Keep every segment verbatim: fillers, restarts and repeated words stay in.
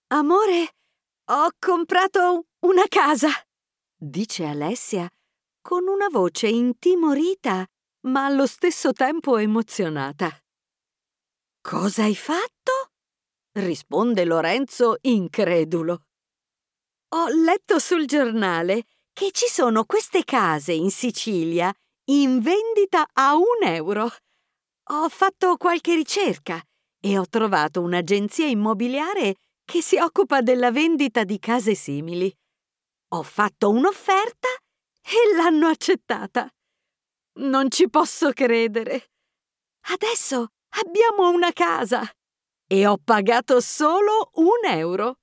Amore, ho comprato una casa, dice Alessia con una voce intimorita, ma allo stesso tempo emozionata. Cosa hai fatto? Risponde Lorenzo incredulo. Ho letto sul giornale che ci sono queste case in Sicilia in vendita a un euro. Ho fatto qualche ricerca e ho trovato un'agenzia immobiliare che si occupa della vendita di case simili. Ho fatto un'offerta e l'hanno accettata. Non ci posso credere. Adesso abbiamo una casa e ho pagato solo un euro.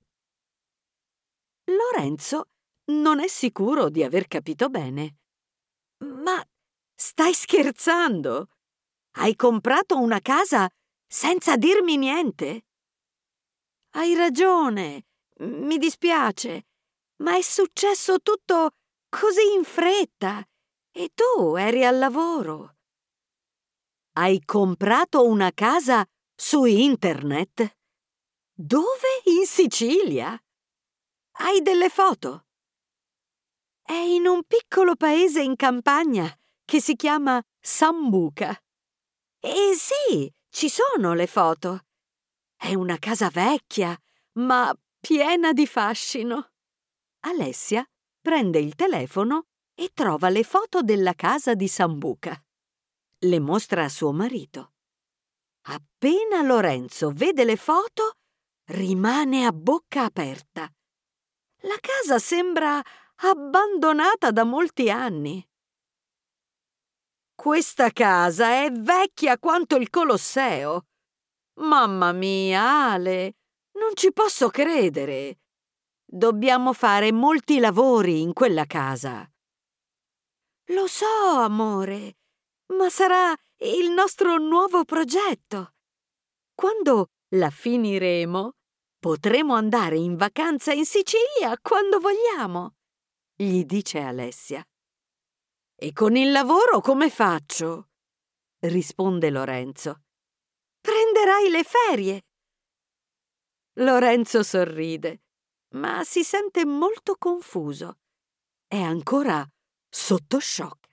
Lorenzo non è sicuro di aver capito bene. Ma stai scherzando? Hai comprato una casa senza dirmi niente? Hai ragione, mi dispiace, ma è successo tutto così in fretta e tu eri al lavoro. Hai comprato una casa su internet? Dove? In Sicilia? Hai delle foto? È in un piccolo paese in campagna che si chiama Sambuca. E sì, ci sono le foto. È una casa vecchia, ma piena di fascino. Alessia prende il telefono e trova le foto della casa di Sambuca. Le mostra a suo marito. Appena Lorenzo vede le foto, rimane a bocca aperta. La casa sembra abbandonata da molti anni. Questa casa è vecchia quanto il Colosseo. Mamma mia, Ale, non ci posso credere. Dobbiamo fare molti lavori in quella casa. Lo so, amore, ma sarà il nostro nuovo progetto. Quando la finiremo, potremo andare in vacanza in Sicilia quando vogliamo, gli dice Alessia. E con il lavoro come faccio? Risponde Lorenzo. Prenderai le ferie. Lorenzo sorride, ma si sente molto confuso. È ancora sotto shock.